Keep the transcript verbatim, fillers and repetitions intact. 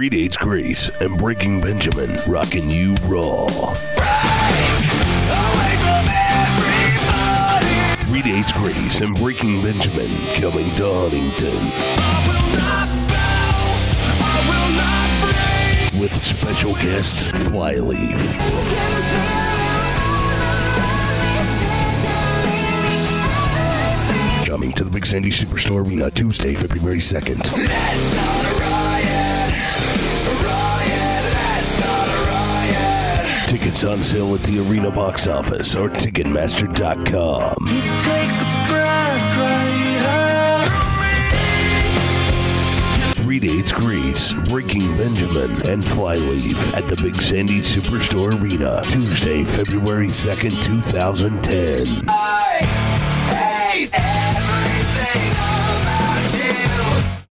Three Dates Grace and Breaking Benjamin rocking you raw. Three Dates Grace and Breaking Benjamin coming to Huntington. I will not bow, I will not break. With special guest Flyleaf. Coming to the Big Sandy Superstore Arena Tuesday, February second. Let's start a riot. A riot. Let's start a riot. Tickets on sale at the Arena box office or Ticketmaster dot com. You take the breath right out of me. Three Dates Grace, Breaking Benjamin, and Flyleaf at the Big Sandy Superstore Arena Tuesday, February second, twenty ten. I hate